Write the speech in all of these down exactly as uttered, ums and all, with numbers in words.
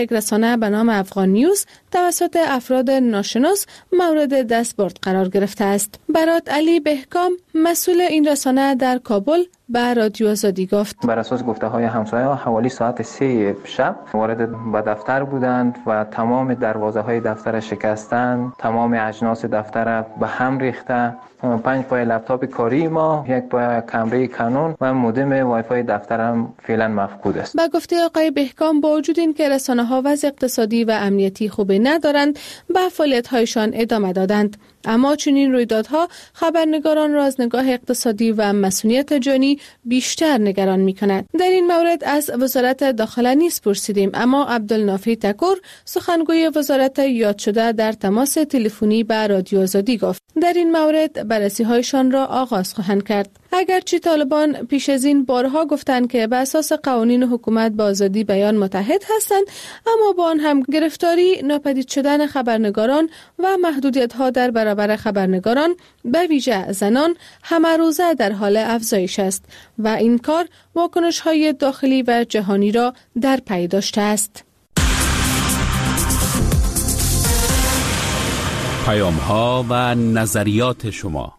یک رسانه به نام افغان نیوز توسط افراد ناشناس مورد دستبرد قرار گرفته است. برات علی بهکام مسئول این رسانه در کابل به رادیو آزادی گفت بر اساس گفته‌های همسایه‌ها حوالی ساعت سه شب وارد به دفتر بودند و تمام دروازه‌های دفتر شکستند، تمام اجناس دفتر به هم ریخته، پنج پای لپتاپ کاری ما، یک پای کامره کانون و مودم وای فای دفترم فعلا مفقود است. با گفته آقای بهکام با وجود این که رسانه‌ها وضع اقتصادی و امنیتی خوبی ندارند، به فعالیت‌هایشان ادامه دادند. اما چنین رویدادها خبرنگاران را از نگاه اقتصادی و مسئولیت جانی بیشتر نگران می‌کند. در این مورد از وزارت داخله نیز پرسیدیم، اما عبدالنافی تکور سخنگوی وزارت یاد شده در تماس تلفنی با رادیو آزادی گفت در این مورد بررسی‌هایشان را آغاز خواهند کرد. اگرچه طالبان پیش از این بارها گفتند که به اساس قوانین حکومت با آزادی بیان متحد هستند، اما با آن هم گرفتاری، ناپدید شدن خبرنگاران و محدودیت‌ها در برابر خبرنگاران به ویژه زنان همه روزه در حال افزایش است و این کار واکنش‌های داخلی و جهانی را در پی داشته است. پیام‌ها و نظریات شما.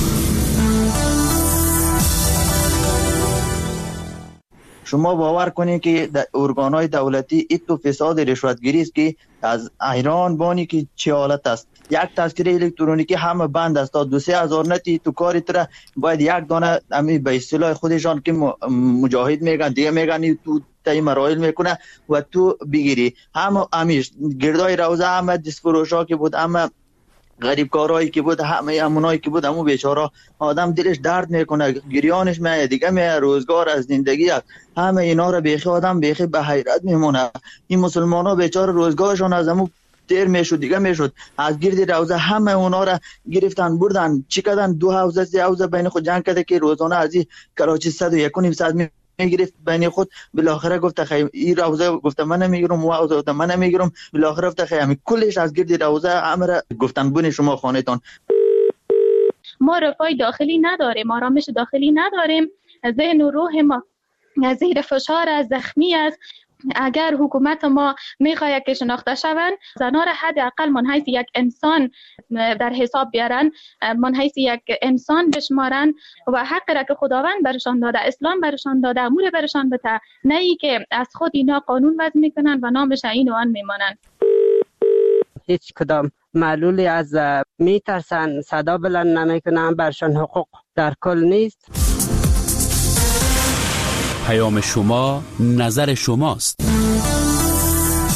شما باور کنید که ارگان‌های دولتی ایت و فساد رشوتگیری است که از ایران بانی که چه حالت است. یک تذکره الکترونیکی همه بند است تا دو سه هزار نتی تو کاری تر باید یک دانه امی به اصطلاح خودشان که مجاهد میگن دیگه میگن تو تای مراحل میکنه و تو بگیری همه امیش گردای روزه همه دستفروشا که بود همه غریب کارهایی که بود همه امونایی که بود همون بیچاره آدم دلش درد میکنه گریانش میاد دیگه می روزگار از زندگی است. همه اینا رو بیخی آدم بیخی به حیرت میمونه. این مسلمانا بیچاره روزگارشون از همون تیر میشد دیگه میشد از گرد روزه همه اونا را گرفتن بردن چی کردن دو حوزه سه حوزه بین خود جنگ کرده که روزانه از این کراچی صد و یک و نیم ساعت میگرفت بین خود. بالاخره گفت خیر این روزه گفت من نمیگیرم و روزه گفت من نمیگیرم. بالاخره گفت خیر همین کلش از گرد روزه امر گفتن بون شما خانهتون. ما رفاه داخلی نداریم، آرامش داخلی نداریم، ذهن و روح ما زیر فشار از زخمی است. اگر حکومت ما میخواهد که شناخته شوند زنان را حداقل من حیث یک انسان در حساب بیارن، من حیث یک انسان بشمارن و حق را که خداوند برشان داده، اسلام برشان داده، امور برشان بده، نه ای که از خود اینا قانون وضع میکنن و نامش این و آن میمانن. هیچ کدام معلولی از میترسن صدا بلند نمیکنن، برشان حقوق در کل نیست. پیام شما نظر شماست.